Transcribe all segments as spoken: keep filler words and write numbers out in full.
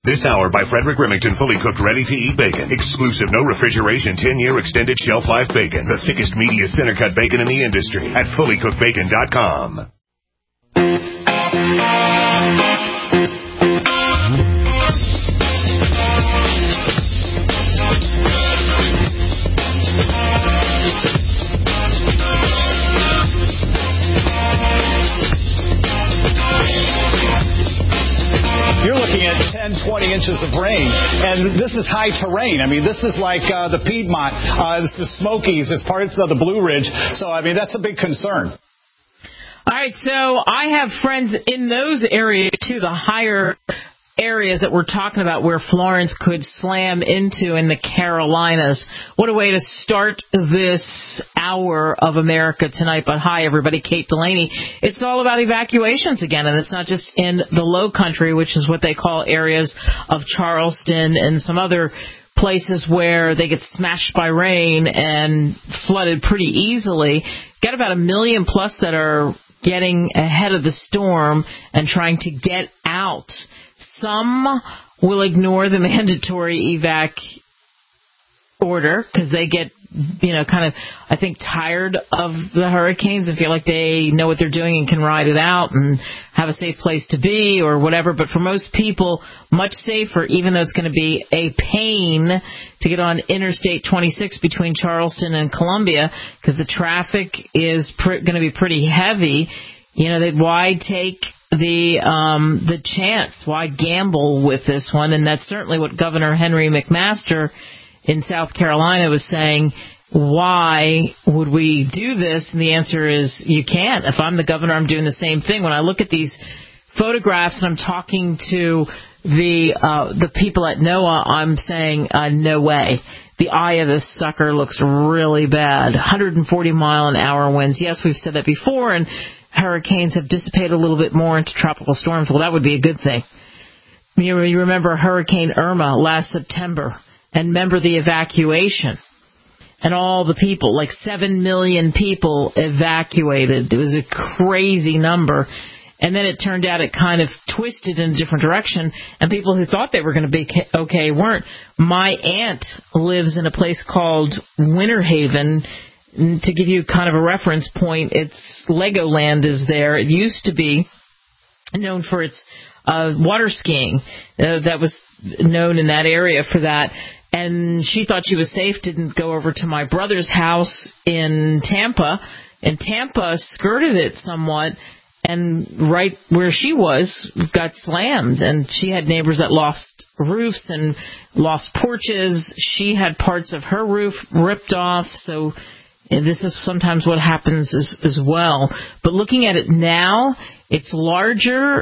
This hour by Frederick Remington, fully cooked, ready-to-eat bacon. Exclusive, no refrigeration, ten-year extended shelf life bacon. The thickest, meatiest, center-cut bacon in the industry at fully cooked bacon dot com. You're looking at ten, twenty inches of rain, and this is high terrain. I mean, this is like uh, the Piedmont, uh, this is Smokies, it's parts of the Blue Ridge. So, I mean, that's a big concern. All right, so I have friends in those areas, too, the higher areas that we're talking about where Florence could slam into in the Carolinas. What a way to start this hour of America Tonight. But hi, everybody, Kate Delaney. It's all about evacuations again, and it's not just in the Low Country, which is what they call areas of Charleston and some other places where they get smashed by rain and flooded pretty easily. Got about a million plus that are getting ahead of the storm and trying to get out. Some will ignore the mandatory evac order because they get, you know, kind of, I think, tired of the hurricanes and feel like they know what they're doing and can ride it out and have a safe place to be or whatever. But for most people, much safer, even though it's going to be a pain to get on Interstate twenty-six between Charleston and Columbia because the traffic is pr- going to be pretty heavy. You know, that why take the um, the chance? Why gamble with this one? And that's certainly what Governor Henry McMaster in South Carolina was saying. Why would we do this? And the answer is you can't. If I'm the governor, I'm doing the same thing. When I look at these photographs and I'm talking to the uh, the people at NOAA, I'm saying uh, no way. The eye of this sucker looks really bad. one hundred forty mile an hour winds. Yes, we've said that before, and hurricanes have dissipated a little bit more into tropical storms. Well, that would be a good thing. You remember Hurricane Irma last September, and remember the evacuation and all the people, like seven million people evacuated. It was a crazy number. And then it turned out it kind of twisted in a different direction, and people who thought they were going to be okay weren't. My aunt lives in a place called Winter Haven. To give you kind of a reference point, it's Legoland is there. It used to be known for its uh, water skiing. Uh, that was known in that area for that. And she thought she was safe, didn't go over to my brother's house in Tampa. And Tampa skirted it somewhat. And right where she was got slammed, and she had neighbors that lost roofs and lost porches. She had parts of her roof ripped off, so this is sometimes what happens as, as well. But looking at it now, it's larger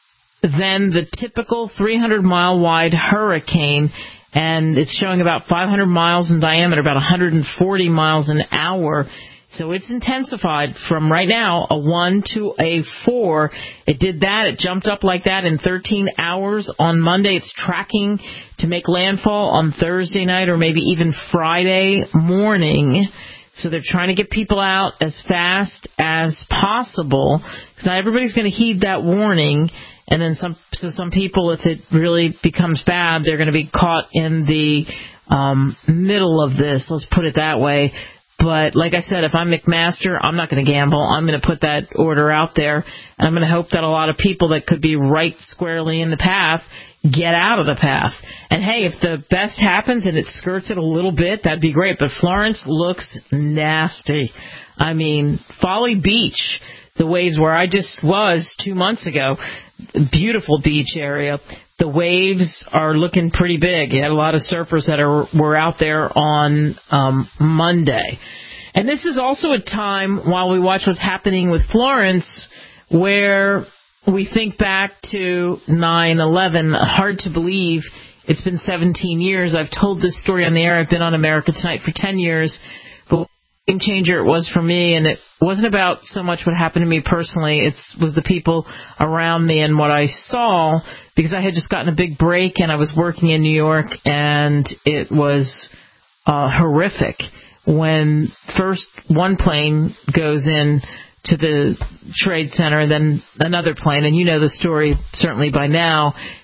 than the typical three hundred mile wide hurricane, and it's showing about five hundred miles in diameter, about one hundred forty miles an hour. So it's intensified from right now a one to a four. It did that. It jumped up like that in thirteen hours on Monday. It's tracking to make landfall on Thursday night or maybe even Friday morning. So they're trying to get people out as fast as possible because not everybody's going to heed that warning. And then some, so some people, if it really becomes bad, they're going to be caught in the um, middle of this. Let's put it that way. But like I said, if I'm McMaster, I'm not going to gamble. I'm going to put that order out there, and I'm going to hope that a lot of people that could be right squarely in the path get out of the path. And, hey, if the best happens and it skirts it a little bit, that'd be great. But Florence looks nasty. I mean, Folly Beach, the waves where I just was two months ago, beautiful beach area. The waves are looking pretty big. You had a lot of surfers that are were out there on um, Monday. And this is also a time, while we watch what's happening with Florence, where we think back to nine eleven. Hard to believe it's been seventeen years. I've told this story on the air. I've been on America Tonight for ten years. But game changer it was for me, and it wasn't about so much what happened to me personally. It was the people around me and what I saw, because I had just gotten a big break and I was working in New York, and it was uh, horrific when first one plane goes in to the Trade Center, then another plane, and you know the story certainly by now,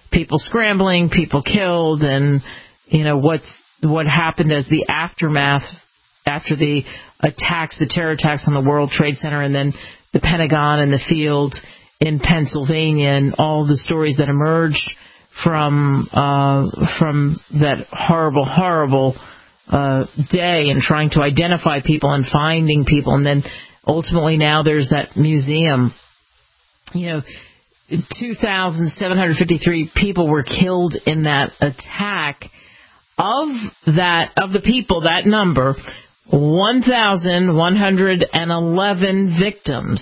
people scrambling, people killed, and, you know, what's, what happened as the aftermath after the attacks, the terror attacks on the World Trade Center, and then the Pentagon and the field in Pennsylvania, and all the stories that emerged from uh, from that horrible, horrible uh, day, and trying to identify people and finding people. And then ultimately now there's that museum. You know, two thousand seven hundred fifty-three people were killed in that attack. Of that, of the people, that number, one thousand one hundred eleven victims.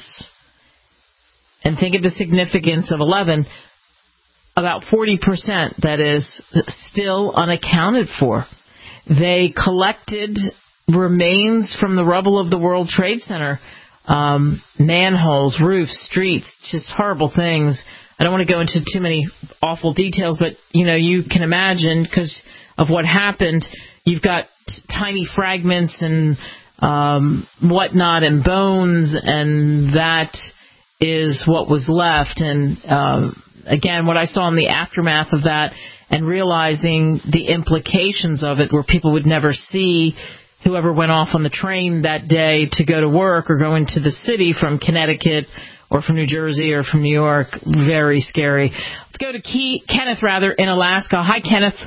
And think of the significance of eleven. About forty percent, that is, still unaccounted for. They collected remains from the rubble of the World Trade Center, um, manholes, roofs, streets, just horrible things. I don't want to go into too many awful details, but, you know, you can imagine, because of what happened, you've got t- tiny fragments and um, whatnot and bones, and that is what was left. And um, again, what I saw in the aftermath of that, and realizing the implications of it, where people would never see whoever went off on the train that day to go to work or go into the city from Connecticut or from New Jersey or from New York. Very scary. Let's go to Key, Kenneth, rather, in Alaska. Hi, Kenneth.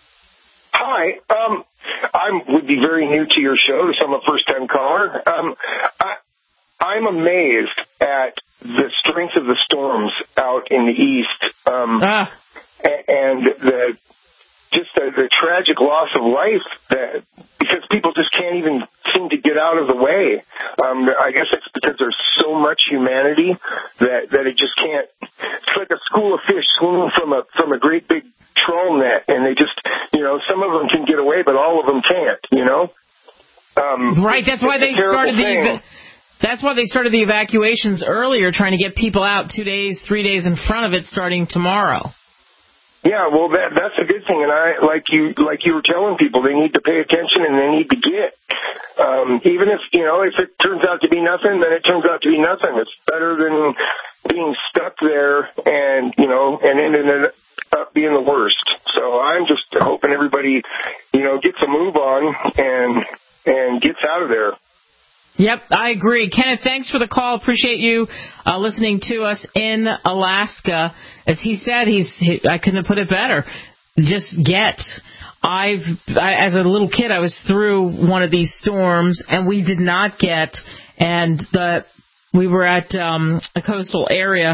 Hi. Um, I would be very new to your show, so I'm a first-time caller. Um, I, I'm amazed at the strength of the storms out in the east, um, ah. and the just the, the tragic loss of life that because people just can't even seem to get out of the way. Um, I guess it's because there's so much humanity that that it just can't. It's like a school of fish swimming from a from a great big trawl net, and they just, you know, some of them can get away, but all of them can't. You know, um, right? That's why they started the. That's why they started the evacuations earlier, trying to get people out two days, three days in front of it, starting tomorrow. Yeah, well, that that's a good thing, and I like you like you were telling people, they need to pay attention and they need to get. Um, even if you know if it turns out to be nothing, then it turns out to be nothing. It's better than being stuck there and you know and ending it up being the worst. So I'm just hoping everybody you know gets a move on and and gets out of there. Yep, I agree. Kenneth, thanks for the call. Appreciate you uh, listening to us in Alaska. As he said, he's he, I couldn't have put it better. Just get. I've I, as a little kid, I was through one of these storms, and we did not get. And the we were at um, a coastal area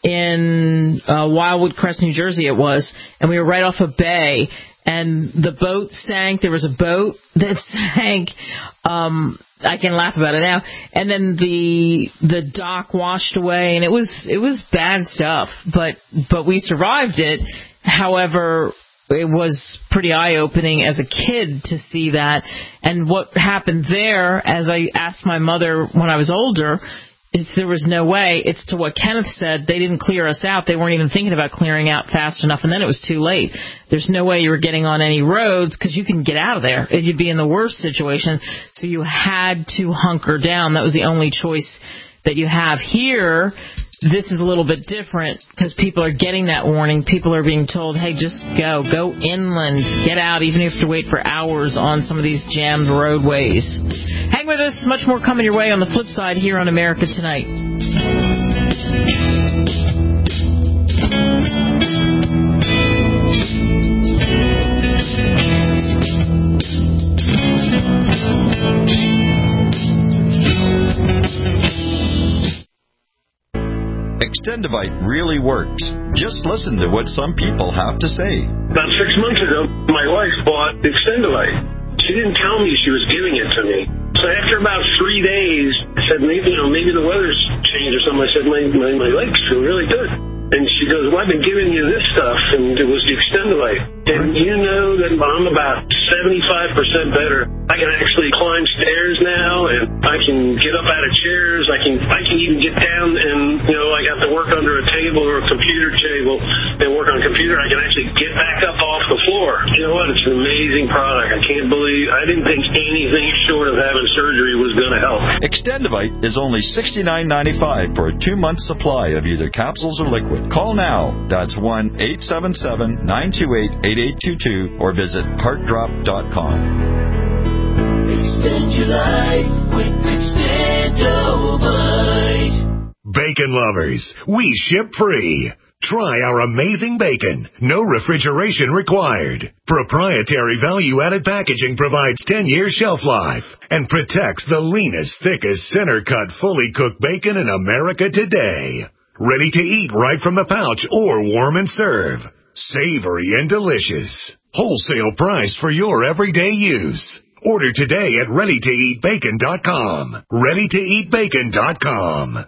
in uh, Wildwood Crest, New Jersey. It was, and we were right off a bay. And the boat sank. There was a boat that sank. Um, I can laugh about it now. And then the the dock washed away, and it was it was bad stuff. But but we survived it. However, it was pretty eye-opening as a kid to see that. And what happened there, as I asked my mother when I was older, is there was no way. It's to what Kenneth said. They didn't clear us out. They weren't even thinking about clearing out fast enough, and then it was too late. There's no way you were getting on any roads because you can get out of there. You'd be in the worst situation, so you had to hunker down. That was the only choice that you have. Here, this is a little bit different because people are getting that warning. People are being told, hey, just go. Go inland. Get out, even if you have to wait for hours on some of these jammed roadways. Hang with us. Much more coming your way on the flip side here on America Tonight. Extendivite really works. Just listen to what some people have to say. About six months ago, my wife bought Extendivite. She didn't tell me she was giving it to me. So after about three days, I said, maybe, you know, maybe the weather's changed or something. I said, my, my, my legs feel really good. And she goes, well, I've been giving you this stuff, and it was the Extendivite. And you know that I'm about seventy-five percent better. I can actually climb stairs now, and I can get up out of chairs. I can I can even get down and, you know, I got to work under a table or a computer table and work on a computer. I can actually get back up off the floor before. You know what? It's an amazing product. I can't believe, I didn't think anything short of having surgery was going to help. Extendivite is only sixty-nine ninety-five for a two-month supply of either capsules or liquid. Call now. That's one eight seven seven, nine two eight, eight eight two two or visit heart drop dot com. Extend your life with Extendivite. Bacon lovers, we ship free. Try our amazing bacon. No refrigeration required. Proprietary value-added packaging provides ten-year shelf life and protects the leanest, thickest, center-cut, fully cooked bacon in America today. Ready to eat right from the pouch or warm and serve. Savory and delicious. Wholesale price for your everyday use. Order today at ready to eat bacon dot com. ready to eat bacon dot com.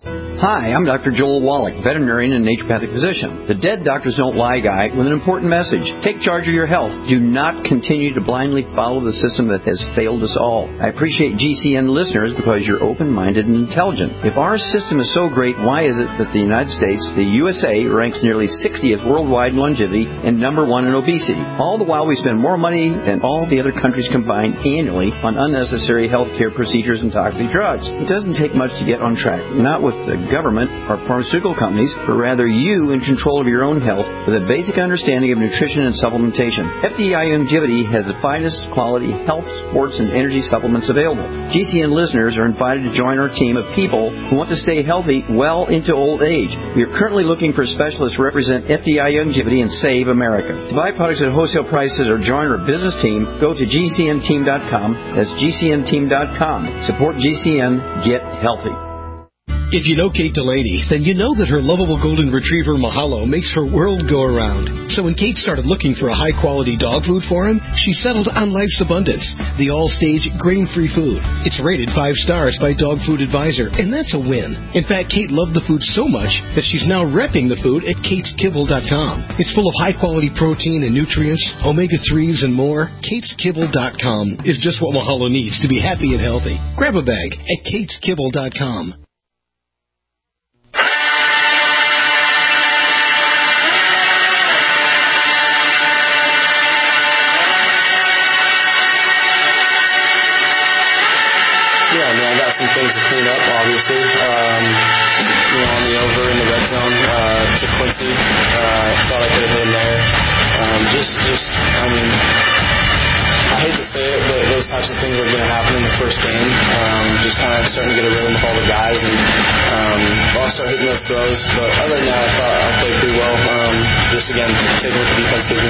Hi, I'm Doctor Joel Wallach, veterinarian and naturopathic physician. The Dead Doctors Don't Lie guy with an important message. Take charge of your health. Do not continue to blindly follow the system that has failed us all. I appreciate G C N listeners because you're open-minded and intelligent. If our system is so great, why is it that the United States, the U S A, ranks nearly sixtieth worldwide in longevity and number one in obesity? All the while we spend more money than all the other countries combined annually on unnecessary health care procedures and toxic drugs. It doesn't take much to get on track. Not with the government or pharmaceutical companies, but rather you in control of your own health with a basic understanding of nutrition and supplementation. F D I Longevity has the finest quality health, sports, and energy supplements available. G C N listeners are invited to join our team of people who want to stay healthy well into old age. We are currently looking for specialists to represent F D I Longevity and Save America. To buy products at wholesale prices or join our business team, go to G C N team dot com. That's G C N team dot com. Support G C N. Get healthy. If you know Kate Delaney, then you know that her lovable golden retriever Mahalo makes her world go around. So when Kate started looking for a high-quality dog food for him, she settled on Life's Abundance, the all-stage grain-free food. It's rated five stars by Dog Food Advisor, and that's a win. In fact, Kate loved the food so much that she's now repping the food at kates kibble dot com. It's full of high-quality protein and nutrients, omega threes, and more. kates kibble dot com is just what Mahalo needs to be happy and healthy. Grab a bag at kates kibble dot com. Yeah, I mean, I got some things to clean up, obviously. Um, you know, on the over in the red zone, uh, to Quincy, uh, thought I could have hit him there. Um, just, just, I mean, I hate to say it, but those types of things are going to happen in the first game. Um, just kind of starting to get a rhythm with all the guys, and um, I'll start hitting those throws. But other than that, I thought I played pretty well. Um, just again, taking what the defense gives me.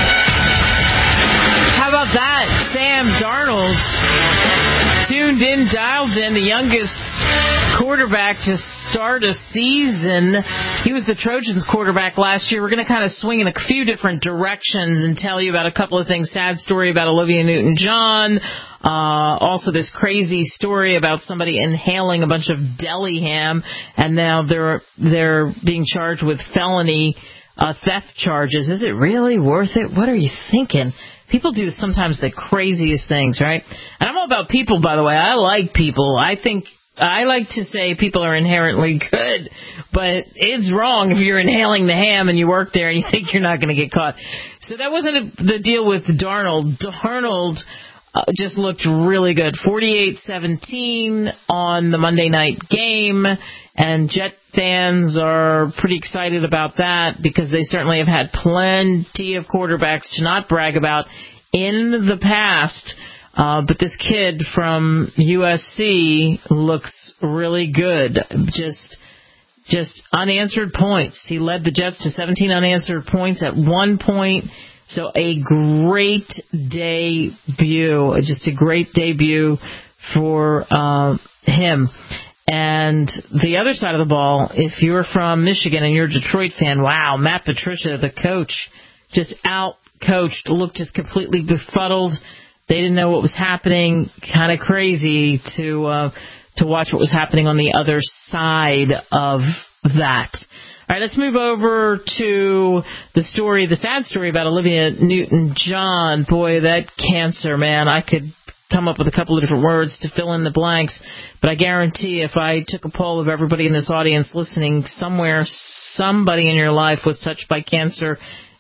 How about that? Sam Darnold tuned in, dialed in, the youngest quarterback to start a season. He was the Trojans quarterback last year. We're going to kind of swing in a few different directions and tell you about a couple of things. Sad story about Olivia Newton-John. Uh, also this crazy story about somebody inhaling a bunch of deli ham, and now they're they're being charged with felony uh, theft charges. Is it really worth it? What are you thinking? People do sometimes the craziest things, right? And I'm all about people, by the way. I like people. I think I like to say people are inherently good, but it's wrong if you're inhaling the ham and you work there and you think you're not going to get caught. So that wasn't a, the deal with Darnold. Darnold uh, just looked really good. forty-eight seventeen on the Monday night game, and Jet fans are pretty excited about that because they certainly have had plenty of quarterbacks to not brag about in the past. Uh, but this kid from U S C looks really good. Just just unanswered points. He led the Jets to seventeen unanswered points at one point. So a great debut. Just a great debut for uh, him. And the other side of the ball, if you're from Michigan and you're a Detroit fan, wow, Matt Patricia, the coach, just out-coached, looked just completely befuddled. They didn't know what was happening. Kind of crazy to uh, to watch what was happening on the other side of that. All right, let's move over to the story, the sad story about Olivia Newton-John. Boy, that cancer, man, I could come up with a couple of different words to fill in the blanks, but I guarantee if I took a poll of everybody in this audience listening, somewhere somebody in your life was touched by cancer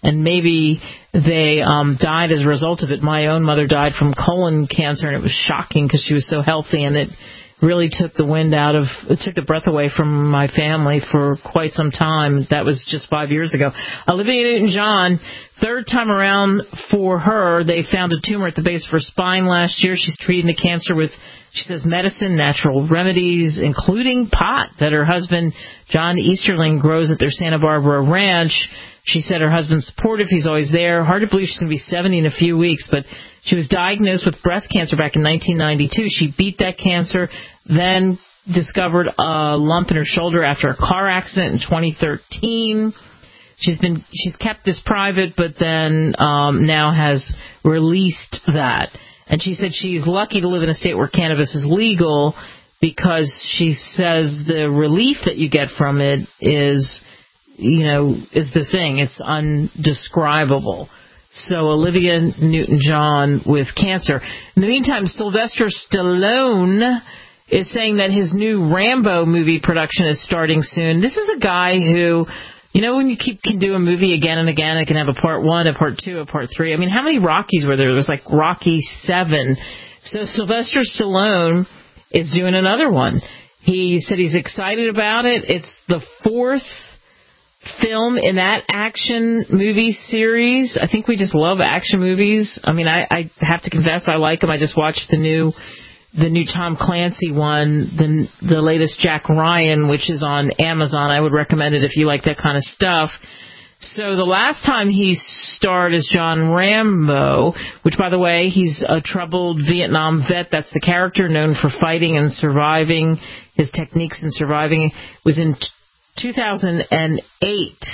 and maybe they um, died as a result of it. My own mother died from colon cancer, and it was shocking because she was so healthy, and it really took the wind out of, it took the breath away from my family for quite some time. That was just five years ago. Olivia Newton-John, third time around for her, they found a tumor at the base of her spine last year. She's treating the cancer with, she says, medicine, natural remedies, including pot that her husband, John Easterling, grows at their Santa Barbara ranch. She said her husband's supportive. He's always there. Hard to believe she's going to be seventy in a few weeks, but she was diagnosed with breast cancer back in nineteen ninety-two. She beat that cancer, then discovered a lump in her shoulder after a car accident in twenty thirteen. She's been she's kept this private, but then um, now has released that. And she said she's lucky to live in a state where cannabis is legal because she says the relief that you get from it is, you know, is the thing. It's undescribable. So Olivia Newton-John with cancer. In the meantime, Sylvester Stallone is saying that his new Rambo movie production is starting soon. This is a guy who, you know, when you keep can do a movie again and again, it can have a part one, a part two, a part three. I mean, how many Rockies were there? There was like Rocky seven. So Sylvester Stallone is doing another one. He said he's excited about it. It's the fourth film in that action movie series. I think we just love action movies. I mean, I, I have to confess I like them. I just watched the new the new Tom Clancy one, the the latest Jack Ryan, which is on Amazon. I would recommend it if you like that kind of stuff. So the last time he starred as John Rambo, which, by the way, he's a troubled Vietnam vet. That's the character, known for fighting and surviving. His techniques in surviving was in two thousand eight.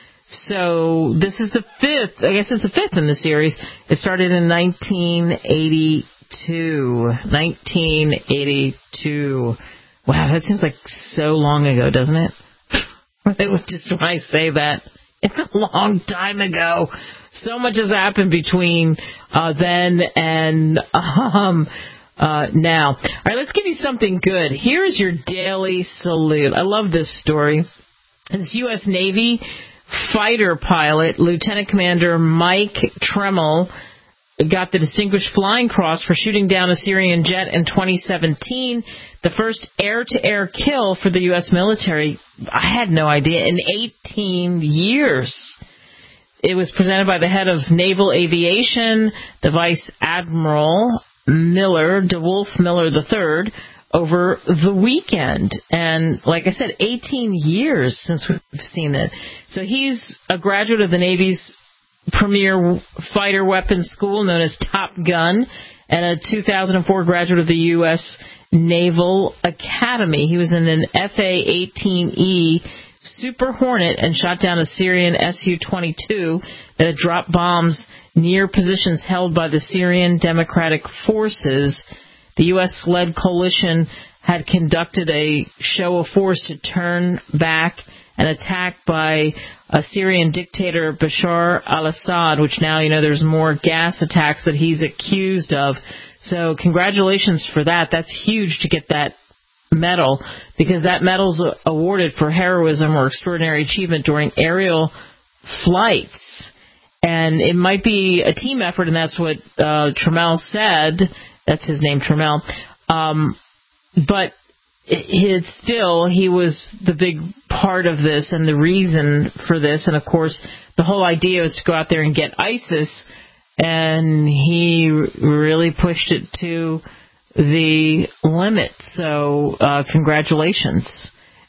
So this is the fifth, I guess it's the fifth in the series. It started in nineteen eighty-two. nineteen eighty-two. Wow, that seems like so long ago, doesn't it? Just when I say that, it's a long time ago. So much has happened between uh, then and um, uh, now. All right, let's give you something good. Here's your daily salute. I love this story. This U S Navy fighter pilot, Lieutenant Commander Mike Tremmel, got the Distinguished Flying Cross for shooting down a Syrian jet in twenty seventeen, the first air-to-air kill for the U S military. I had no idea. In eighteen years. It was presented by the head of Naval Aviation, the Vice Admiral Miller, DeWolf Miller the third, over the weekend. And like I said, eighteen years since we've seen it. So he's a graduate of the Navy's premier fighter weapons school known as Top Gun, and a two thousand four graduate of the U S Naval Academy. He was in an F A eighteen E Super Hornet and shot down a Syrian S U twenty-two that had dropped bombs near positions held by the Syrian Democratic Forces. The U S-led coalition had conducted a show of force to turn back an attack by a Syrian dictator, Bashar al-Assad, which now, you know, there's more gas attacks that he's accused of. So congratulations for that. That's huge to get that medal, because that medal's awarded for heroism or extraordinary achievement during aerial flights. And it might be a team effort, and that's what uh, Tremmel said. That's his name, Tremmel. Um, but it's still, he was the big part of this and the reason for this. And, of course, the whole idea was to go out there and get ISIS, and he really pushed it to the limit. So uh, congratulations.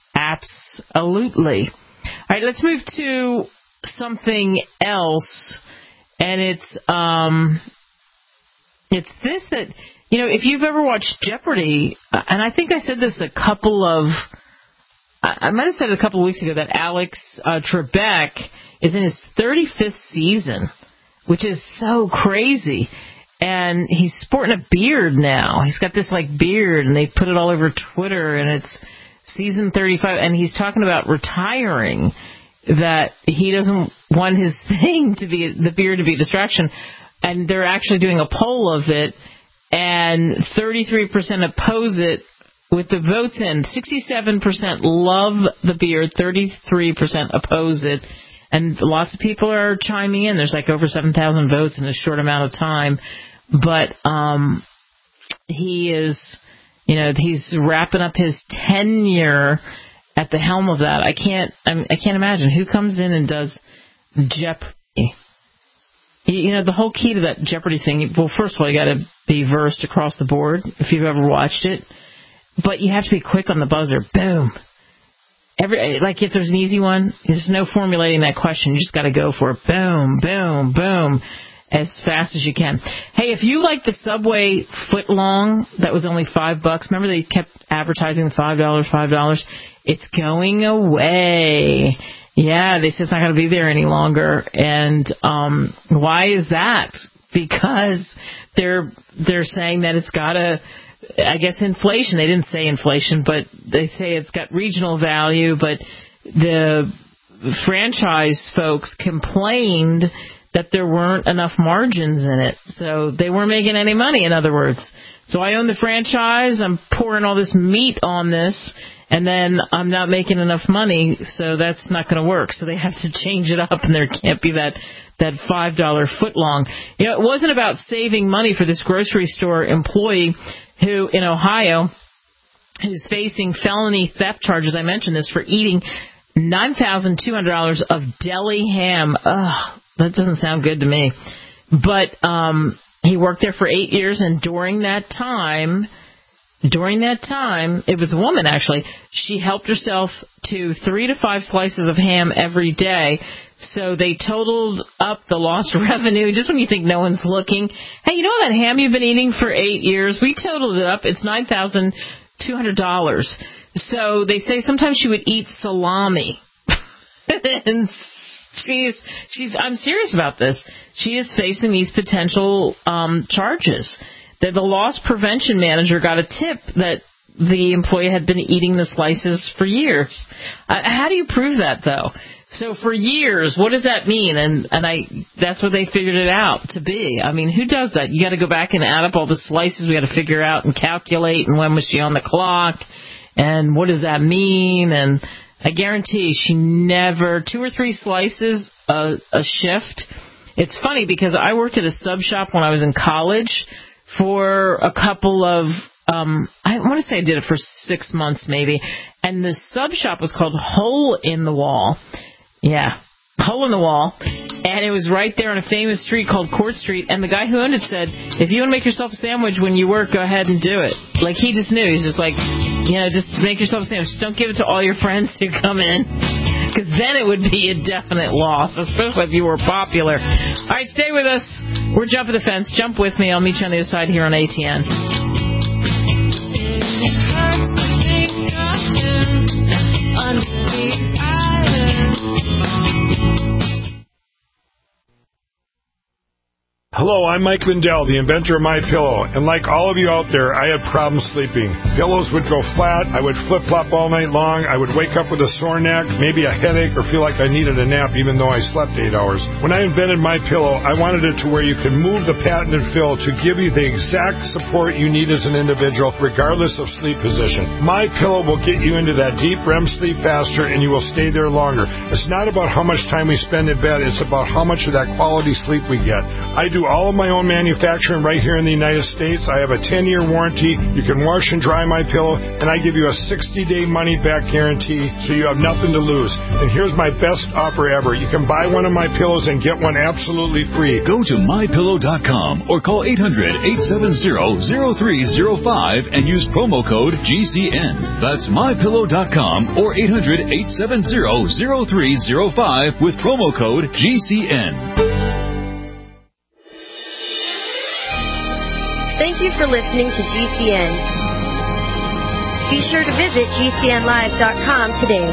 Absolutely. All right, let's move to something else. And it's um, it's this that, you know, if you've ever watched Jeopardy, and I think I said this a couple of, I might have said it a couple of weeks ago, that Alex uh, Trebek is in his thirty-fifth season, which is so crazy. And he's sporting a beard now. He's got this, like, beard, and they put it all over Twitter, and it's season thirty-five, and he's talking about retiring, that he doesn't want his thing to be, the beard to be a distraction. And they're actually doing a poll of it, and thirty-three percent oppose it with the votes in. sixty-seven percent love the beard, thirty-three percent oppose it. and lots of people are chiming in. There's like over seven thousand votes in a short amount of time. But um, he is, you know, he's wrapping up his tenure at the helm of that. I can't, I, mean, I can't imagine who comes in and does Jeopardy. You know, the whole key to that Jeopardy thing, well, first of all, you got to be versed across the board if you've ever watched it. But you have to be quick on the buzzer. Boom. Every like if there's an easy one, there's no formulating that question. You just got to go for it. Boom, boom, boom, as fast as you can. Hey, if you like the Subway footlong, that was only five bucks. Remember they kept advertising the five dollars, five dollars. It's going away. Yeah, they said it's not going to be there any longer. And um, why is that? Because they're they're saying that it's got a, I guess, inflation. They didn't say inflation, but they say it's got regional value. But the franchise folks complained that there weren't enough margins in it. So they weren't making any money, in other words. So I own the franchise. I'm pouring all this meat on this. And then I'm not making enough money, so that's not going to work. So they have to change it up, and there can't be that that five dollar footlong. You know, it wasn't about saving money for this grocery store employee who, in Ohio, who's facing felony theft charges. I mentioned this for eating nine thousand two hundred dollars of deli ham. Ugh, that doesn't sound good to me. But um, he worked there for eight years, and during that time... During that time, it was a woman, actually. She helped herself to three to five slices of ham every day. So they totaled up the lost revenue. Just when you think no one's looking. Hey, you know that ham you've been eating for eight years? We totaled it up. It's nine thousand two hundred dollars. So they say sometimes she would eat salami. And she's, she's, I'm serious about this. She is facing these potential um, charges. That the loss prevention manager got a tip that the employee had been eating the slices for years. Uh, how do you prove that, though? So for years, what does that mean? And and I that's what they figured it out to be. I mean, who does that? You got to go back and add up all the slices. We got to figure out and calculate. And when was she on the clock? And what does that mean? And I guarantee she never two or three slices a, a shift. It's funny because I worked at a sub shop when I was in college. For a couple of, um, I want to say I did it for six months maybe, and the sub shop was called Hole in the Wall. Yeah, Hole in the Wall, and it was right there on a famous street called Court Street, and the guy who owned it said, if you want to make yourself a sandwich when you work, go ahead and do it. Like, he just knew. He's just like, you know, just make yourself a sandwich. Just don't give it to all your friends who come in, because then it would be a definite loss, especially if you were popular. All right, stay with us. We're jumping the fence. Jump with me. I'll meet you on the other side here on A T N. Hello, I'm Mike Lindell, the inventor of MyPillow, and like all of you out there, I had problems sleeping. Pillows would go flat, I would flip-flop all night long, I would wake up with a sore neck, maybe a headache, or feel like I needed a nap even though I slept eight hours. When I invented MyPillow, I wanted it to where you can move the patented fill to give you the exact support you need as an individual, regardless of sleep position. MyPillow will get you into that deep R E M sleep faster, and you will stay there longer. It's not about how much time we spend in bed, it's about how much of that quality sleep we get. I do all of my own manufacturing right here in the United States. I have a ten-year warranty. You can wash and dry my pillow, and I give you a sixty-day money-back guarantee, so you have nothing to lose. And here's my best offer ever. You can buy one of my pillows and get one absolutely free. Go to my pillow dot com or call eight hundred, eight seven zero, zero three zero five and use promo code G C N. That's my pillow dot com or eight hundred, eight seven zero, zero three zero five with promo code G C N. Thank you for listening to G C N. Be sure to visit G C N live dot com today.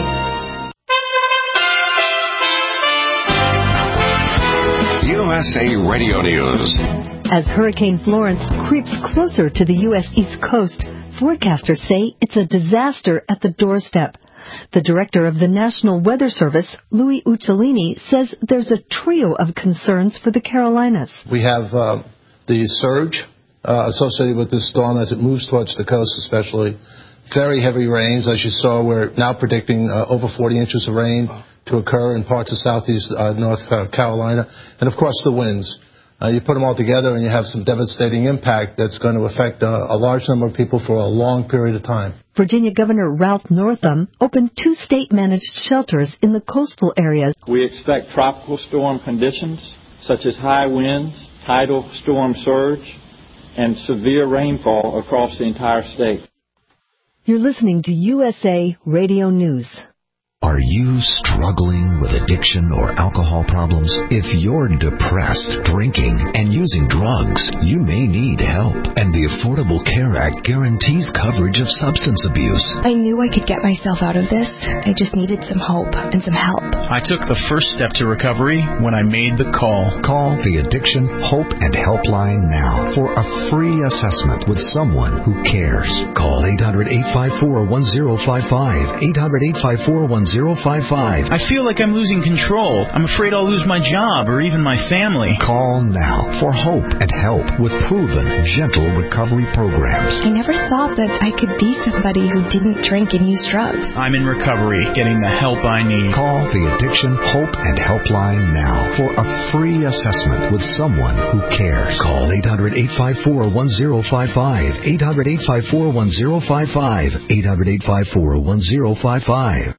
U S A Radio News. As Hurricane Florence creeps closer to the U S East Coast, forecasters say it's a disaster at the doorstep. The director of the National Weather Service, Louis Uccellini, says there's a trio of concerns for the Carolinas. We have uh, the surge Uh, associated with this storm as it moves towards the coast, especially. Very heavy rains. As you saw, we're now predicting uh, over forty inches of rain to occur in parts of southeast uh, North Carolina, and of course the winds. Uh, you put them all together and you have some devastating impact that's going to affect uh, a large number of people for a long period of time. Virginia Governor Ralph Northam opened two state-managed shelters in the coastal areas. We expect tropical storm conditions such as high winds, tidal storm surge, and severe rainfall across the entire state. You're listening to U S A Radio News. Are you struggling with addiction or alcohol problems? If you're depressed, drinking, and using drugs, you may need help. And the Affordable Care Act guarantees coverage of substance abuse. I knew I could get myself out of this. I just needed some hope and some help. I took the first step to recovery when I made the call. Call the Addiction, Hope, and Helpline now for a free assessment with someone who cares. Call eight hundred, eight five four, one zero five five, eight hundred, eight five four, one zero five five. I feel like I'm losing control. I'm afraid I'll lose my job or even my family. Call now for hope and help with proven, gentle recovery programs. I never thought that I could be somebody who didn't drink and use drugs. I'm in recovery, getting the help I need. Call the Addiction, Hope, and Helpline now for a free assessment with someone who cares. Call eight hundred, eight five four, one zero five five, eight hundred, eight five four, one zero five five, eight hundred, eight five four, one zero five five.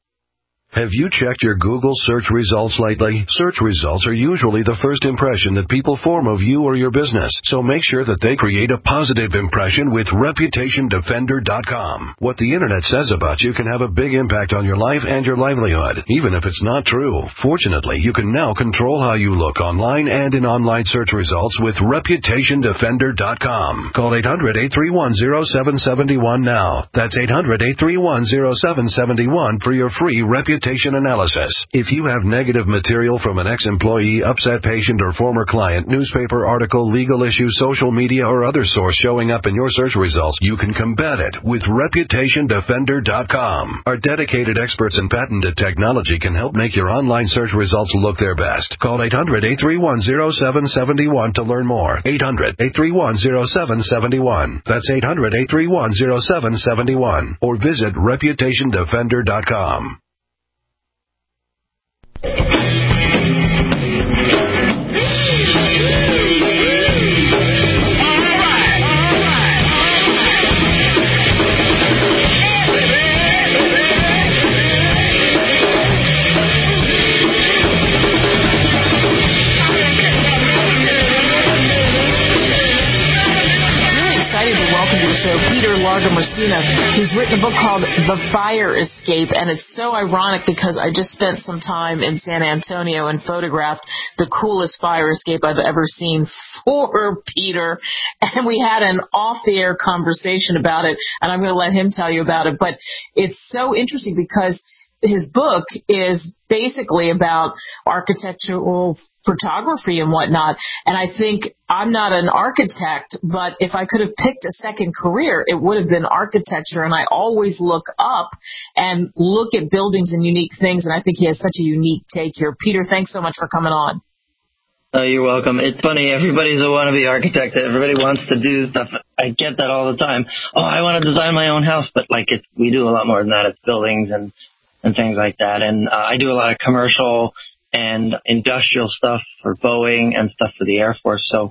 Have you checked your Google search results lately? Search results are usually the first impression that people form of you or your business, so make sure that they create a positive impression with reputation defender dot com. What the Internet says about you can have a big impact on your life and your livelihood, even if it's not true. Fortunately, you can now control how you look online and in online search results with reputation defender dot com. Call eight hundred, eight three one, zero seven seven one now. That's eight hundred, eight three one, zero seven seven one for your free reputation analysis. If you have negative material from an ex-employee, upset patient, or former client, newspaper article, legal issue, social media, or other source showing up in your search results, you can combat it with reputation defender dot com. Our dedicated experts in patented technology can help make your online search results look their best. Call eight hundred, eight three one, zero seven seven one to learn more. eight hundred, eight three one, zero seven seven one. That's eight hundred, eight three one, zero seven seven one. Or visit reputation defender dot com. Peter Largomersino, who's written a book called The Fire Escape, and it's so ironic because I just spent some time in San Antonio and photographed the coolest fire escape I've ever seen for Peter, and we had an off-the-air conversation about it, and I'm going to let him tell you about it, but it's so interesting because his book is basically about architectural photography and whatnot. And I think I'm not an architect, but if I could have picked a second career, it would have been architecture. And I always look up and look at buildings and unique things. And I think he has such a unique take here. Peter, thanks so much for coming on. Oh, you're welcome. It's funny. Everybody's a wannabe architect. Everybody wants to do stuff. I get that all the time. Oh, I want to design my own house. But like it's, we do a lot more than that. It's buildings and, and things like that. And uh, I do a lot of commercial and industrial stuff for Boeing and stuff for the Air Force. So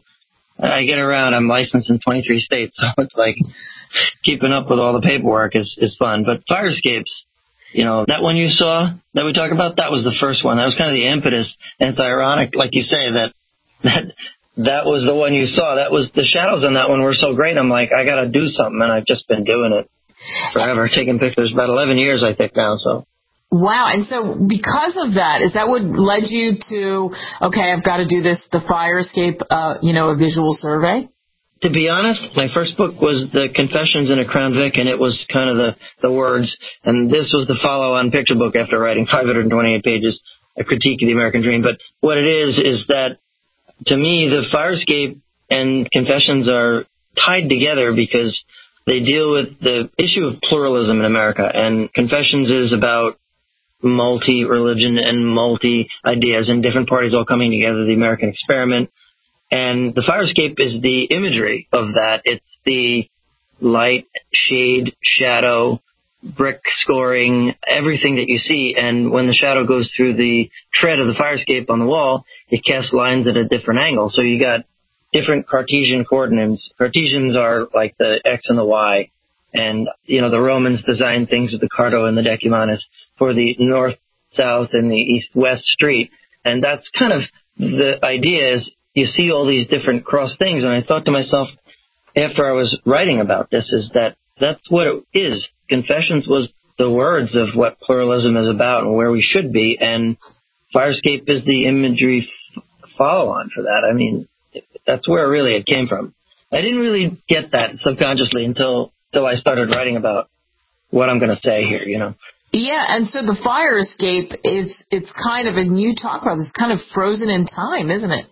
I get around. I'm licensed in twenty-three states. So it's like keeping up with all the paperwork is, is fun. But fire escapes, you know, that one you saw that we talked about, that was the first one. That was kind of the impetus. And it's ironic, like you say, that that that was the one you saw. That was the shadows on that one were so great. I'm like, I got to do something. And I've just been doing it forever, taking pictures, about eleven years, I think now. So. Wow. And so because of that, is that what led you to, okay, I've got to do this, the fire escape, uh, you know, a visual survey? To be honest, my first book was The Confessions in a Crown Vic, and it was kind of the, the words. And this was the follow-on picture book after writing five hundred twenty-eight pages, a critique of the American dream. But what it is, is that to me, the fire escape and Confessions are tied together because they deal with the issue of pluralism in America. And Confessions is about multi-religion and multi-ideas and different parties all coming together, the American experiment. And the fire escape is the imagery of that. It's the light, shade, shadow, brick scoring, everything that you see. And when the shadow goes through the tread of the fire escape on the wall, it casts lines at a different angle. So you got different Cartesian coordinates. Cartesians are like the X and the Y. And, you know, the Romans designed things with the Cardo and the Decumanus for the north, south, and the east-west street. And that's kind of the idea is you see all these different cross things. And I thought to myself, after I was writing about this, is that that's what it is. Confessions was the words of what pluralism is about and where we should be. And Firescape is the imagery f- follow-on for that. I mean, that's where really it came from. I didn't really get that subconsciously until, until I started writing about what I'm going to say here, you know. Yeah, and so the fire escape is, it's kind of, and you talk about this, kind of frozen in time, isn't it?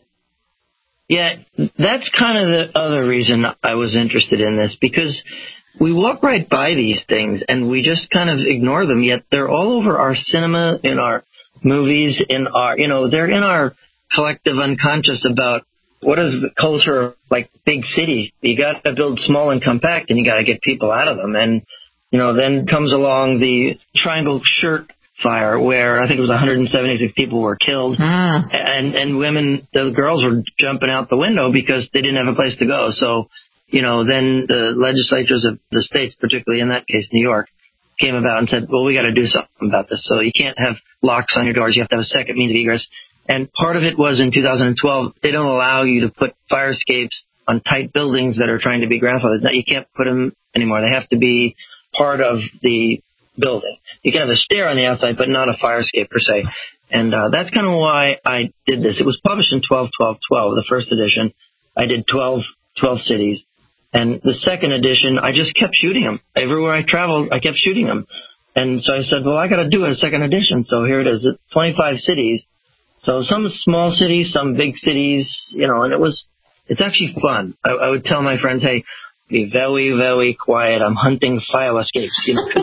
Yeah, that's kind of the other reason I was interested in this, because we walk right by these things and we just kind of ignore them, yet they're all over our cinema, in our movies, in our, you know, they're in our collective unconscious about what is the culture of, like, big cities. You got to build small and compact, and you got to get people out of them. And, you know, then comes along the Triangle Shirt fire, where I think it was one hundred seventy-six people were killed, mm. and and women, the girls were jumping out the window because they didn't have a place to go. So, you know, then the legislatures of the states, particularly in that case New York, came about and said, well, we got to do something about this. So you can't have locks on your doors. You have to have a second means of egress. And part of it was in two thousand twelve, they don't allow you to put fire escapes on tight buildings that are trying to be grandfathered. You can't put them anymore. They have to be part of the building. You can have a stair on the outside, but not a fire escape per se. And uh, that's kind of why I did this. It was published in twelve twelve twelve, the first edition. I did twelve, twelve cities. And the second edition, I just kept shooting them. Everywhere I traveled, I kept shooting them. And so I said, well, I got to do a second edition. So here it is. It's twenty-five cities. So some small cities, some big cities, you know, and it was, it's actually fun. I, I would tell my friends, hey, be very, very quiet. I'm hunting fire escapes, you know,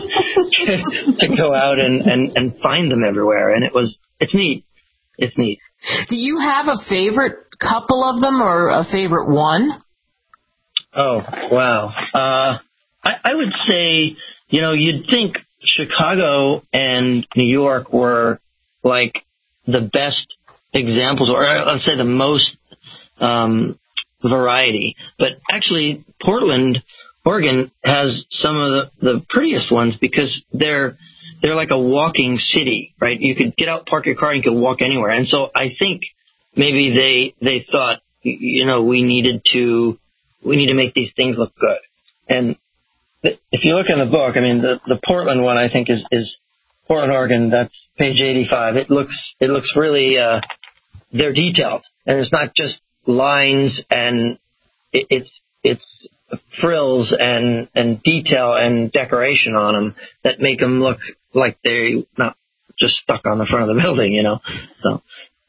to go out and, and, and find them everywhere. And it was, it's neat. It's neat. Do you have a favorite couple of them or a favorite one? Oh, wow. Uh, I, I would say, you know, you'd think Chicago and New York were like the best examples, or let's say the most um, variety. But actually, Portland, Oregon has some of the, the prettiest ones because they're they're like a walking city, right? You could get out, park your car, and you could walk anywhere. And so I think maybe they they thought, you know, we needed to we need to make these things look good. And if you look in the book, I mean, the, the Portland one I think is, is Portland, Oregon. That's page eighty-five. It looks it looks really uh, they're detailed, and it's not just lines, and it, it's it's frills and and detail and decoration on them that make them look like they're not just stuck on the front of the building, you know. So.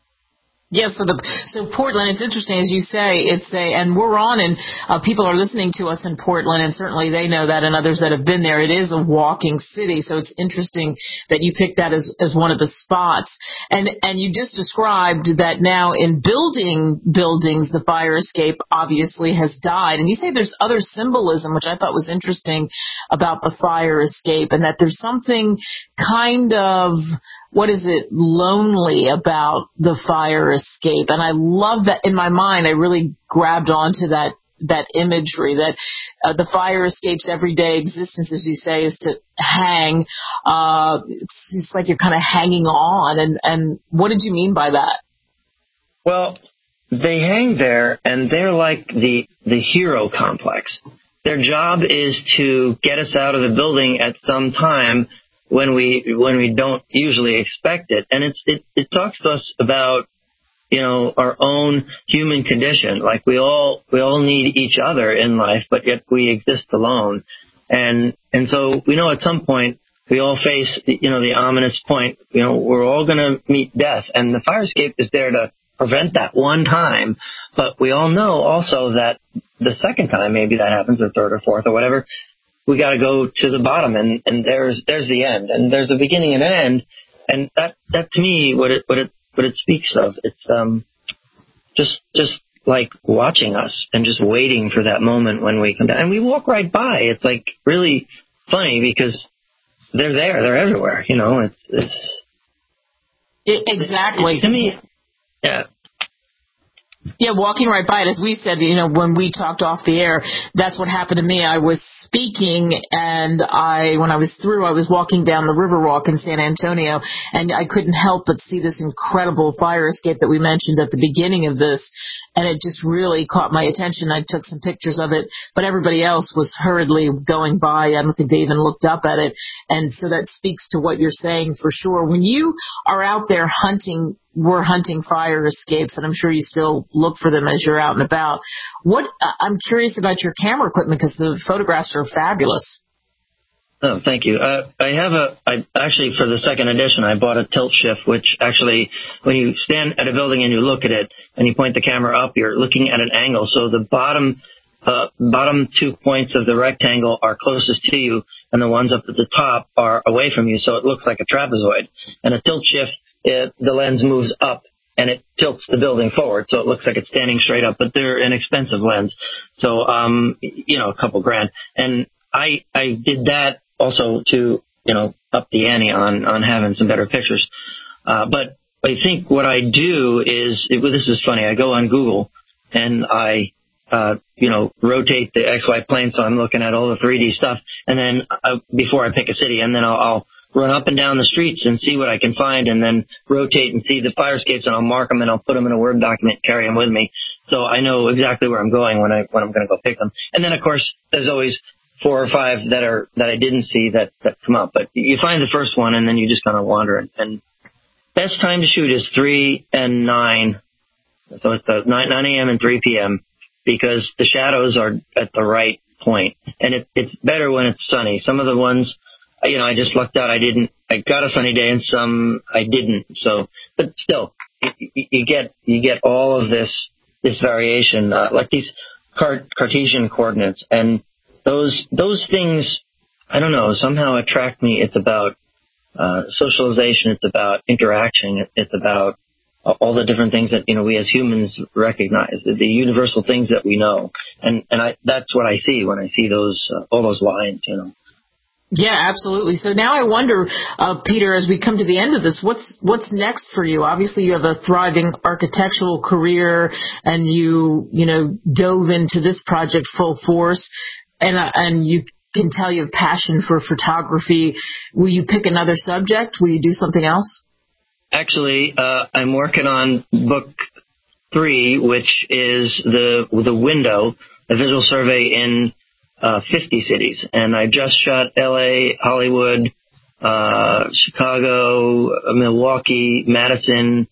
Yes, so the so Portland, it's interesting, as you say, it's a, and we're on, and uh, people are listening to us in Portland, and certainly they know that, and others that have been there. It is a walking city, so it's interesting that you picked that as, as one of the spots. And and you just described that now in building buildings, the fire escape obviously has died. And you say there's other symbolism, which I thought was interesting about the fire escape, and that there's something kind of, what is it, lonely about the fire escape. And I love that. In my mind, I really grabbed onto that that imagery that uh, the fire escape's everyday existence, as you say, is to hang. Uh, it's just like you're kind of hanging on. And, and what did you mean by that? Well, they hang there, and they're like the the hero complex. Their job is to get us out of the building at some time when we when we don't usually expect it. And it's it, it talks to us about, you know, our own human condition. Like we all we all need each other in life, but yet we exist alone. And and so we know at some point we all face, you know, the ominous point, you know, we're all going to meet death. And the fire escape is there to prevent that one time. But we all know also that the second time maybe that happens, or third or fourth or whatever, we got to go to the bottom, and, and there's there's the end, and there's a beginning and an end, and that that to me what it what it what it speaks of, it's um just just like watching us and just waiting for that moment when we come down, and we walk right by. It's like really funny because they're there. They're everywhere. You know, it's, it's it, exactly. It, to me, yeah. Yeah, walking right by it. As we said, you know, when we talked off the air, that's what happened to me. I was speaking, and I, when I was through, I was walking down the Riverwalk in San Antonio, and I couldn't help but see this incredible fire escape that we mentioned at the beginning of this, and it just really caught my attention. I took some pictures of it, but everybody else was hurriedly going by. I don't think they even looked up at it, and so that speaks to what you're saying for sure. When you are out there hunting, we're hunting fire escapes, and I'm sure you still look for them as you're out and about. What I'm curious about your camera equipment, because the photographs are fabulous. Oh, thank you. Uh, I have a, I actually for the second edition, I bought a tilt shift, which actually, when you stand at a building and you look at it and you point the camera up, you're looking at an angle. So the bottom, uh, bottom two points of the rectangle are closest to you, and the ones up at the top are away from you. So it looks like a trapezoid. And a tilt shift, It, the lens moves up and it tilts the building forward, so it looks like it's standing straight up. But they're an expensive lens, so um, you know, a couple grand. And I I did that also to you know up the ante on on having some better pictures. Uh, but I think what I do is it, well, this is funny. I go on Google and I uh, you know rotate the X Y plane, so I'm looking at all the three D stuff, and then uh, before I pick a city, and then I'll, I'll run up and down the streets and see what I can find, and then rotate and see the fire escapes, and I'll mark them and I'll put them in a Word document, carry them with me, so I know exactly where I'm going when I when I'm going to go pick them. And then of course there's always four or five that are that I didn't see that that come up. But you find the first one, and then you just kind of wander. And, and best time to shoot is three and nine, so it's the nine nine a.m. and three p.m. because the shadows are at the right point, and it, it's better when it's sunny. Some of the ones, you know, I just lucked out. I didn't, I got a sunny day, and some I didn't. So, but still, you, you get, you get all of this, this variation, uh, like these Cart- Cartesian coordinates, and those, those things, I don't know, somehow attract me. It's about, uh, socialization. It's about interaction. It's about all the different things that, you know, we as humans recognize, the, the universal things that we know. And, and I, that's what I see when I see those, uh, all those lines, you know. Yeah, absolutely. So now I wonder, uh, Peter, as we come to the end of this, what's what's next for you? Obviously, you have a thriving architectural career, and you you know dove into this project full force, and uh, and you can tell you have passion for photography. Will you pick another subject? Will you do something else? Actually, uh, I'm working on book three, which is the the window, a visual survey in Uh, fifty cities, and I just shot L A, Hollywood, uh, Chicago, Milwaukee, Madison,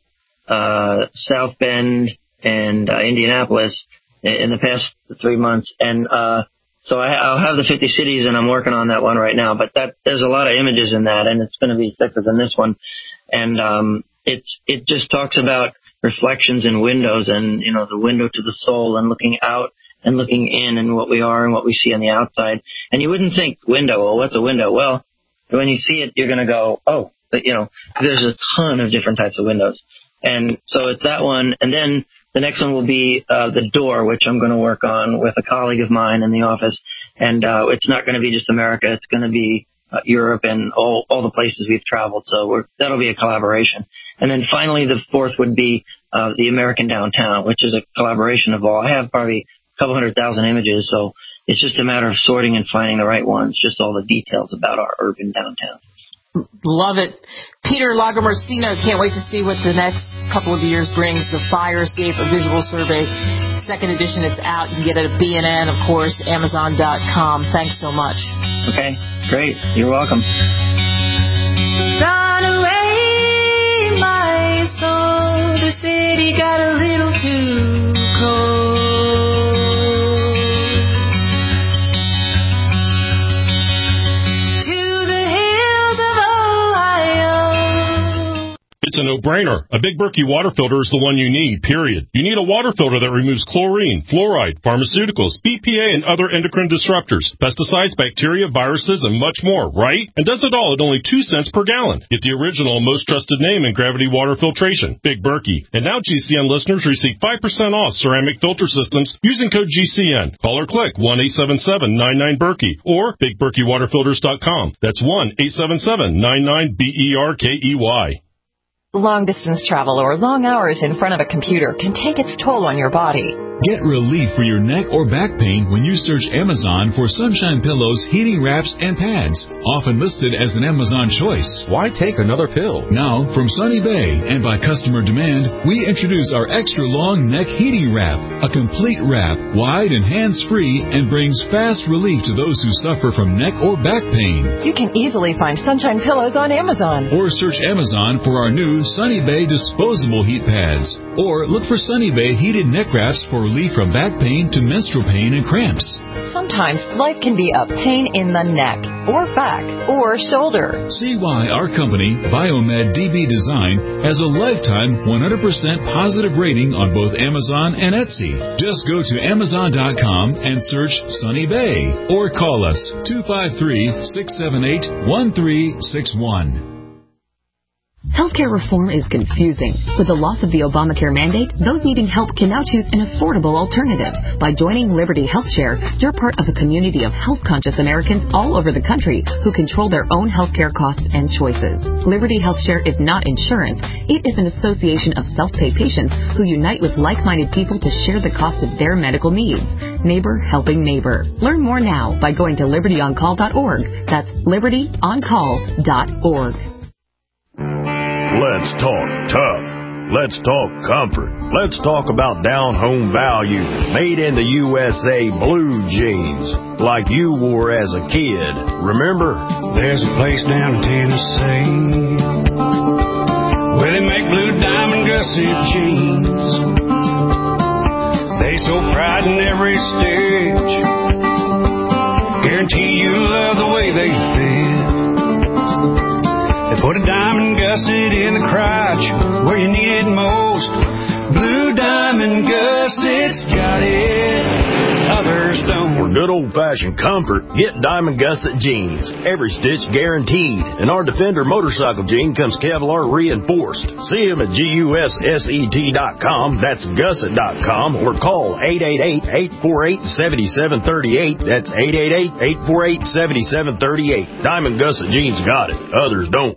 uh, South Bend, and uh, Indianapolis in, in the past three months. And uh, so I, I'll have the fifty cities, and I'm working on that one right now. But that there's a lot of images in that, and it's going to be thicker than this one. And um, it's it just talks about reflections in windows, and you know the window to the soul, and looking out and looking in, and what we are and what we see on the outside. And you wouldn't think window, well, what's a window? Well, when you see it, you're going to go, oh, but, you know, there's a ton of different types of windows. And so it's that one. And then the next one will be uh, the door, which I'm going to work on with a colleague of mine in the office. And uh, it's not going to be just America. It's going to be uh, Europe and all, all the places we've traveled. So we're, that'll be a collaboration. And then finally, the fourth would be uh, the American downtown, which is a collaboration of all. I have probably couple hundred thousand images, so it's just a matter of sorting and finding the right ones, just all the details about our urban downtown. Love it. Peter Lagomarsino, can't wait to see what the next couple of years brings. The Fire Escape, a visual survey, second edition, it's out. You can get it at B N N, of course, Amazon dot com. Thanks so much. Okay, great. You're welcome. Run away, my soul. The city got a little too cold. It's an no-brainer. A Big Berkey water filter is the one you need, period. You need a water filter that removes chlorine, fluoride, pharmaceuticals, B P A, and other endocrine disruptors, pesticides, bacteria, viruses, and much more, right? And does it all at only two cents per gallon. Get the original, most trusted name in gravity water filtration, Big Berkey. And now G C N listeners receive five percent off ceramic filter systems using code G C N. Call or click one eight seven seven nine nine Berkey or big berkey water filters dot com. That's one eight seven seven nine nine B E R K E Y. Long-distance travel or long hours in front of a computer can take its toll on your body. Get relief for your neck or back pain when you search Amazon for Sunshine Pillows, heating wraps, and pads. Often listed as an Amazon choice. Why take another pill? Now, from Sunny Bay and by customer demand, we introduce our extra long neck heating wrap. A complete wrap, wide and hands-free, and brings fast relief to those who suffer from neck or back pain. You can easily find Sunshine Pillows on Amazon. Or search Amazon for our new Sunny Bay disposable heat pads. Or look for Sunny Bay heated neck wraps for relief from back pain to menstrual pain and cramps. Sometimes life can be a pain in the neck, or back, or shoulder. See why our company, Biomed D B Design, has a lifetime one hundred percent positive rating on both Amazon and Etsy. Just go to amazon dot com and search Sunny Bay, or call us two five three, six seven eight, one three six one. Healthcare reform is confusing. With the loss of the Obamacare mandate, those needing help can now choose an affordable alternative. By joining Liberty HealthShare, you're part of a community of health-conscious Americans all over the country who control their own healthcare costs and choices. Liberty HealthShare is not insurance. It is an association of self-pay patients who unite with like-minded people to share the cost of their medical needs. Neighbor helping neighbor. Learn more now by going to liberty on call dot org. That's liberty on call dot org. Let's talk tough. Let's talk comfort. Let's talk about down-home value. Made in the U S A blue jeans, like you wore as a kid. Remember? There's a place down in Tennessee where they make blue diamond gusset jeans. They so pride in every stitch. Guarantee you love the way they fit. They put a diamond gusset in the crotch where you need it most. Blue diamond gussets got it, others don't. For good old-fashioned comfort, get Diamond Gusset jeans. Every stitch guaranteed. And our Defender motorcycle jean comes Kevlar reinforced. See them at G U S S E T dot com. That's gusset dot com. Or call eight eight eight, eight four eight, seven seven three eight. That's eight eight eight, eight four eight, seven seven three eight. Diamond Gusset jeans got it. Others don't.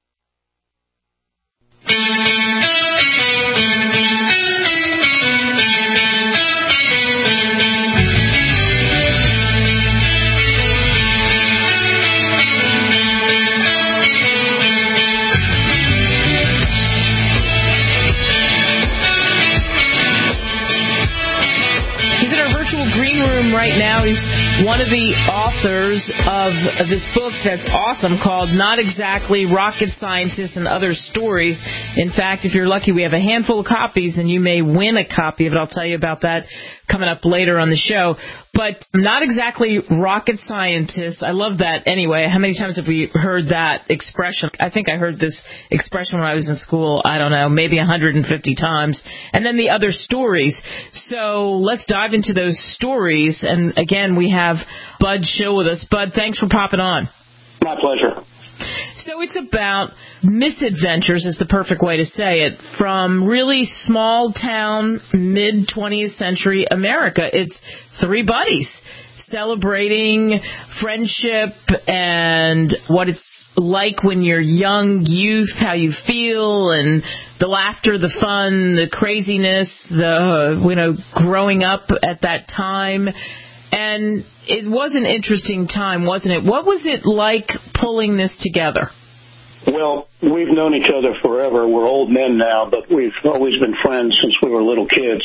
Right now, he's one of the authors of this book that's awesome called Not Exactly Rocket Scientists and Other Stories. In fact, if you're lucky, we have a handful of copies, and you may win a copy of it. I'll tell you about that coming up later on the show. But Not Exactly Rocket Scientists, I love that anyway. How many times have we heard that expression? I think I heard this expression when I was in school, I don't know, maybe one hundred fifty times. And then the other stories. So let's dive into those stories. And again, we have Bud Shill with us. Bud, thanks for popping on. My pleasure. So it's about misadventures is the perfect way to say it, from really small town, mid-twentieth century America. It's three buddies celebrating friendship and what it's like when you're young youth, how you feel, and the laughter, the fun, the craziness, the, you know, growing up at that time. And it was an interesting time, wasn't it? What was it like pulling this together? Well, we've known each other forever. We're old men now, but we've always been friends since we were little kids.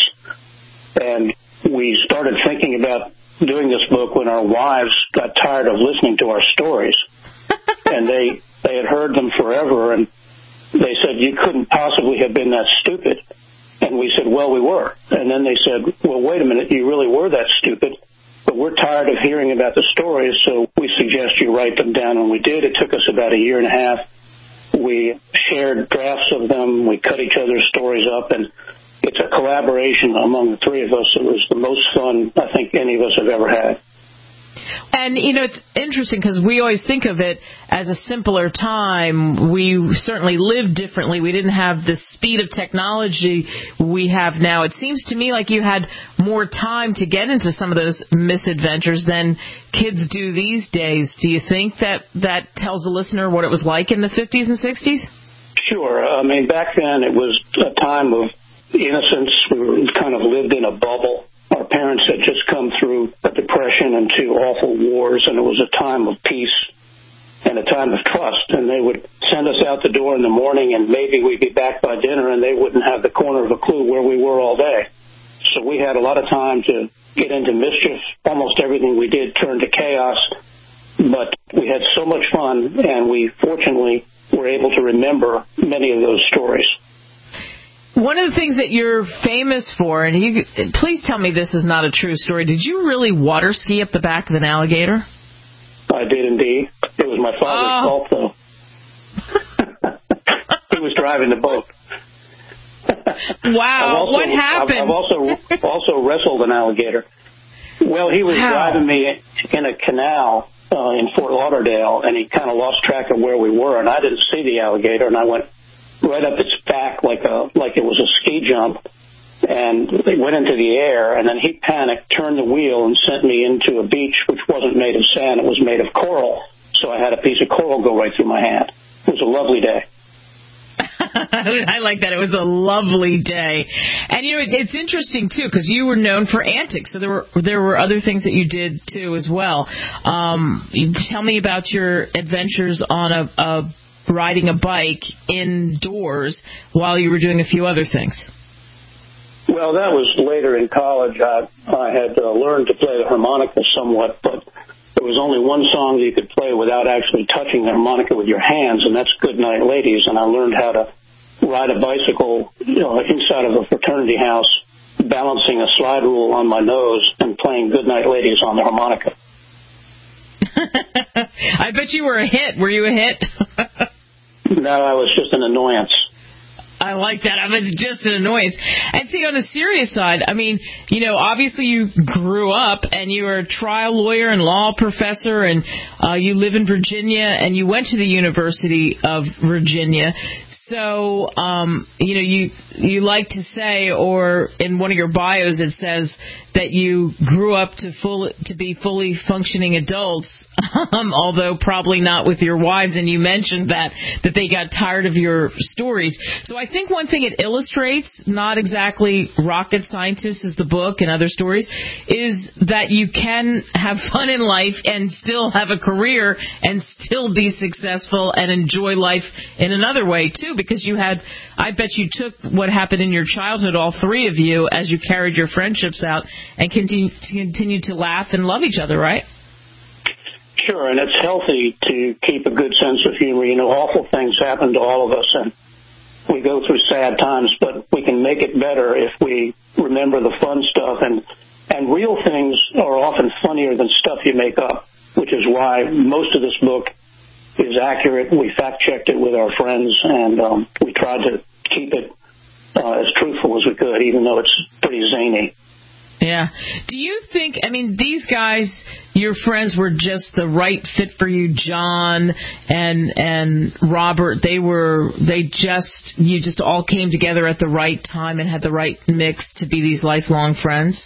And we started thinking about doing this book when our wives got tired of listening to our stories. And they, they had heard them forever, and they said, you couldn't possibly have been that stupid. And we said, well, we were. And then they said, well, wait a minute, you really were that stupid. But we're tired of hearing about the stories, so we suggest you write them down. And we did. It took us about a year and a half We shared drafts of them. We cut each other's stories up, and it's a collaboration among the three of us. It was the most fun I think any of us have ever had. And, you know, it's interesting because we always think of it as a simpler time. We certainly lived differently. We didn't have the speed of technology we have now. It seems to me like you had more time to get into some of those misadventures than kids do these days. Do you think that that tells the listener what it was like in the fifties and sixties? Sure. I mean, back then it was a time of innocence. We were kind of lived in a bubble. Our parents had just come through a depression and two awful wars, and it was a time of peace and a time of trust. And they would send us out the door in the morning, and maybe we'd be back by dinner, and they wouldn't have the corner of a clue where we were all day. So we had a lot of time to get into mischief. Almost everything we did turned to chaos, but we had so much fun, and we fortunately were able to remember many of those stories. One of the things that you're famous for, and you, please tell me this is not a true story, did you really water ski up the back of an alligator? I did indeed. It was my father's fault, though. He was driving the boat. Wow, also, what happened? I've, I've also also wrestled an alligator. Well, he was How? driving me in a canal uh, in Fort Lauderdale, and he kind of lost track of where we were, and I didn't see the alligator, and I went right up its back like a like it was a ski jump, and it went into the air, and then he panicked, turned the wheel, and sent me into a beach which wasn't made of sand, it was made of coral, so I had a piece of coral go right through my hand. It was a lovely day. I like that. It was a lovely day. And, you know, it's, it's interesting, too, because you were known for antics, so there were there were other things that you did, too, as well. Um, you, tell me about your adventures on a, a riding a bike indoors while you were doing a few other things. Well, that was later in college. I, I had uh, learned to play the harmonica somewhat, but there was only one song that you could play without actually touching the harmonica with your hands, and that's Goodnight Ladies. And I learned how to ride a bicycle, you know, inside of a fraternity house, balancing a slide rule on my nose and playing Goodnight Ladies on the harmonica. I bet you were a hit. Were you a hit? No, I was just an annoyance. I like that. I mean, it's just an annoyance. And see, on the serious side, I mean, you know, obviously you grew up and you were a trial lawyer and law professor, and uh, you live in Virginia, and you went to the University of Virginia. So, um, you know, you you like to say, or in one of your bios it says that you grew up to full to be fully functioning adults, um, although probably not with your wives. And you mentioned that that they got tired of your stories. So I think one thing it illustrates, not exactly rocket scientists as the book and other stories, is that you can have fun in life and still have a career and still be successful and enjoy life in another way too. Because you had, I bet you took what happened in your childhood, all three of you, as you carried your friendships out and continue to, continue to laugh and love each other, right? Sure, and it's healthy to keep a good sense of humor. You know, awful things happen to all of us, and we go through sad times, but we can make it better if we remember the fun stuff. And, and real things are often funnier than stuff you make up, which is why most of this book is accurate. We fact-checked it with our friends, and um, we tried to keep it uh, as truthful as we could, even though it's pretty zany. Yeah. Do you think, I mean, these guys, your friends, were just the right fit for you, John and and Robert? They were, they just, you just all came together at the right time and had the right mix to be these lifelong friends?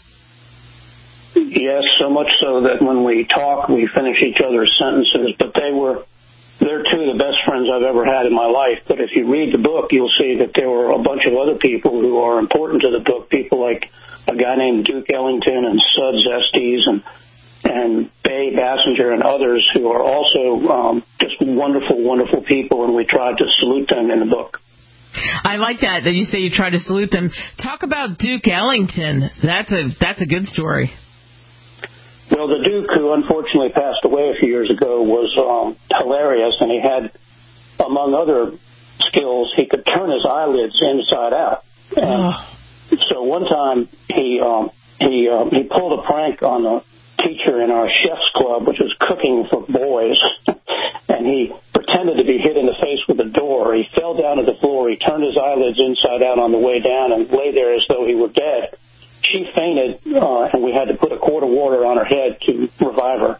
Yes, so much so that when we talk, we finish each other's sentences, but they were, they're two of the best friends I've ever had in my life. But if you read the book, you'll see that there were a bunch of other people who are important to the book, people like a guy named Duke Ellington and Suds Estes and and Bay Bassinger and others who are also um, just wonderful, wonderful people, and we tried to salute them in the book. I like that, that you say you try to salute them. Talk about Duke Ellington. That's a that's a good story. Well, the Duke, who unfortunately passed away a few years ago, was um, hilarious, and he had, among other skills, he could turn his eyelids inside out. And oh. So one time he um, he um, he pulled a prank on a teacher in our chef's club, which is cooking for boys, and he pretended to be hit in the face with a door. He fell down to the floor. He turned his eyelids inside out on the way down and lay there as though he were dead. She fainted, uh, and we had to put a quart of water on her head to revive her.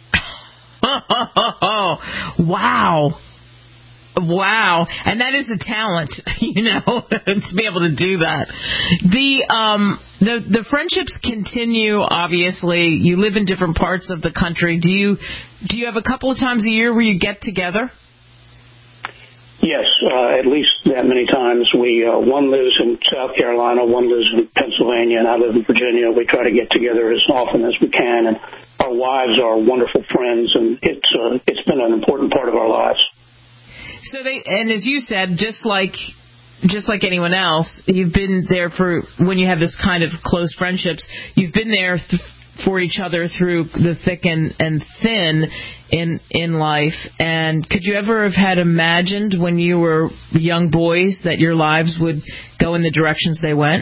Wow. Wow. And that is a talent, you know, to be able to do that. The um the the friendships continue, obviously. You live in different parts of the country. Do you do you have a couple of times a year where you get together? Yes, uh, at least that many times. We uh, one lives in South Carolina, one lives in Pennsylvania, and I live in Virginia. We try to get together as often as we can, and our wives are wonderful friends, and it's uh, it's been an important part of our lives. So they, and as you said, just like just like anyone else, you've been there for when you have this kind of close friendships. You've been there th- for each other through the thick and, and thin in in life. And could you ever have had imagined when you were young boys that your lives would go in the directions they went?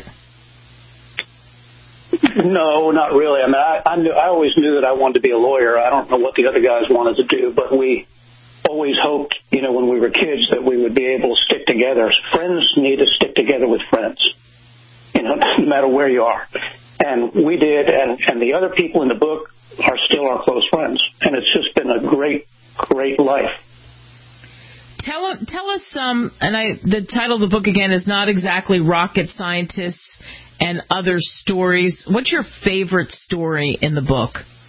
No, not really. I mean, I, I knew I always knew that I wanted to be a lawyer. I don't know what the other guys wanted to do, but we always hoped, you know, when we were kids that we would be able to stick together. Friends need to stick together with friends, you know, no matter where you are. And we did, and, and the other people in the book are still our close friends. And it's just been a great, great life. Tell, tell us, um, and I, the title of the book, again, is not exactly Rocket Scientists and Other Stories. What's your favorite story in the book?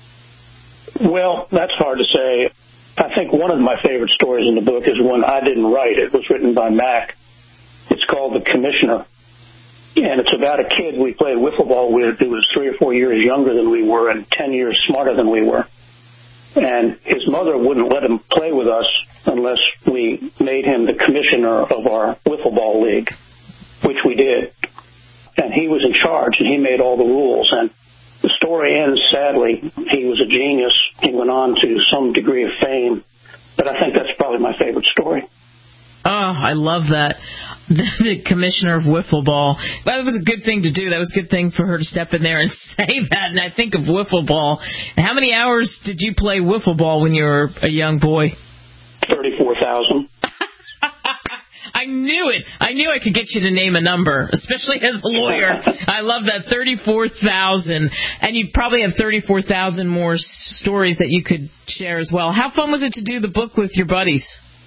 Well, that's hard to say. I think one of my favorite stories in the book is one I didn't write. It was written by Mac. It's called The Commissioner. And it's about a kid we played wiffle ball with who was three or four years younger than we were and ten years smarter than we were. And his mother wouldn't let him play with us unless we made him the commissioner of our wiffle ball league, which we did. And he was in charge, and he made all the rules. And the story ends, sadly. He was a genius. He went on to some degree of fame. But I think that's probably my favorite story. Oh, I love that. The commissioner of wiffle ball. That was a good thing to do. That was a good thing for her to step in there and say that. And I think of wiffle ball. How many hours did you play wiffle ball when you were a young boy? thirty-four thousand. I knew it. I knew I could get you to name a number, especially as a lawyer. I love that, thirty-four thousand. And you probably have thirty-four thousand more stories that you could share as well. How fun was it to do the book with your buddies?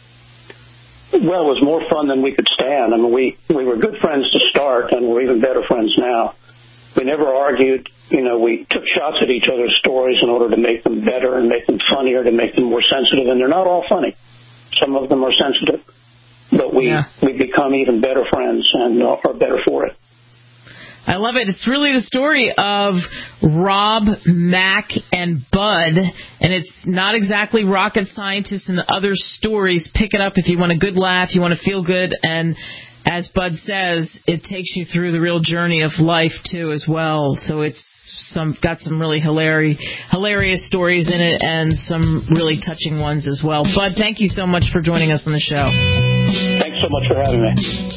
Well, it was more fun than we could stand. I mean, we, we were good friends to start, and we're even better friends now. We never argued. You know, we took shots at each other's stories in order to make them better and make them funnier, to make them more sensitive. And they're not all funny. Some of them are sensitive. But we, yeah. we become even better friends and uh, are better for it. I love it. It's really the story of Rob, Mac, and Bud, and it's not exactly Rocket Scientists and Other Stories. Pick it up if you want a good laugh, you want to feel good, and as Bud says, it takes you through the real journey of life, too, as well. So it's some got some really hilarious, hilarious stories in it and some really touching ones as well. Bud, thank you so much for joining us on the show. Thanks so much for having me.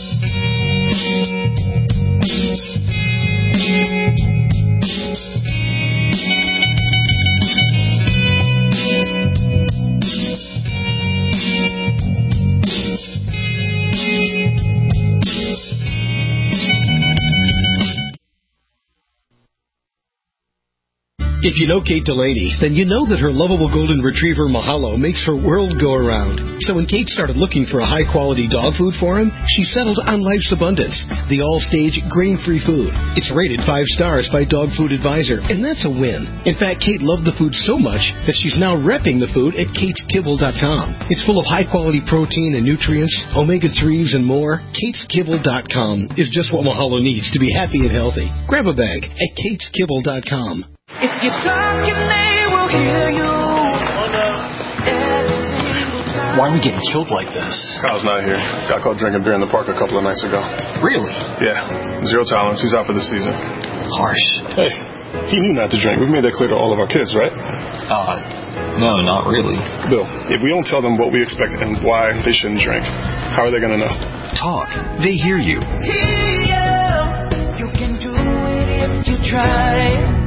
If you know Kate Delaney, then you know that her lovable golden retriever Mahalo makes her world go around. So when Kate started looking for a high-quality dog food for him, she settled on Life's Abundance, the all-stage grain-free food. It's rated five stars by Dog Food Advisor, and that's a win. In fact, Kate loved the food so much that she's now repping the food at kates kibble dot com. It's full of high-quality protein and nutrients, omega threes, and more. kates kibble dot com is just what Mahalo needs to be happy and healthy. Grab a bag at kates kibble dot com. If you're talking, they will hear you. Why are we getting killed like this? Kyle's not here. Got caught drinking beer in the park a couple of nights ago. Really? Yeah. Zero tolerance. He's out for the season. Harsh. Hey, he knew not to drink. We've made that clear to all of our kids, right? Uh, no, not really. Bill, if we don't tell them what we expect and why they shouldn't drink, how are they going to know? Talk. They hear you. Hear you. You can do it if you try.